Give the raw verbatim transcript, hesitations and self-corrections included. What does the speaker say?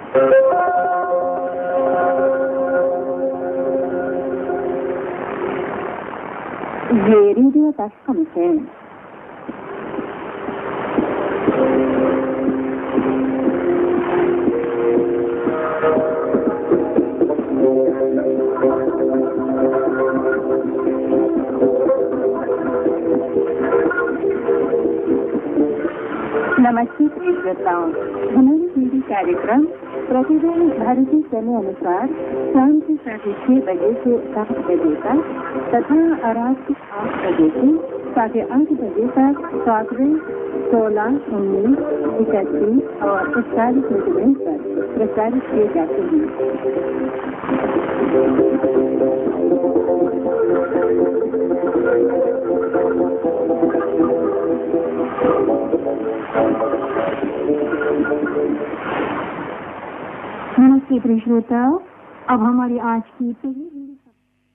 ये रेडियो तस्कम है। नमस्ते श्रोताओं, हमारे टीवी कार्यक्रम प्रतिदिन भारतीय समय अनुसार शाम के साढ़े छह बजे से सात बजे तक तथा रात के आठ बजे से साढ़े आठ बजे तक सत्रह, सोलह, उन्नीस, इकतीस और इकतालीस मिनट पर प्रसारित किए जाते हैं। नमस्ते प्रिय श्रोताओं, अब हमारी आज की पहली